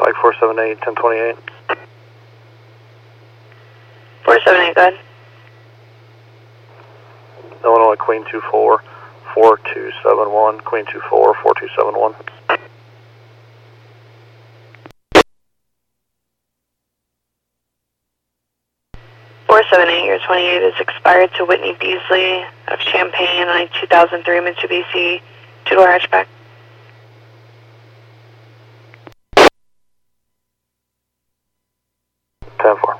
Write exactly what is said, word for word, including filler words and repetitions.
Mike four seven eight, ten twenty-eight. four seven eight, go ahead. Illinois Queen two four, four two seven one, Queen two four, four two seven one. four seven eight, your twenty-eight is expired to Whitney Beasley of Champaign on a two thousand three Mitsubishi two-door hatchback. ten four.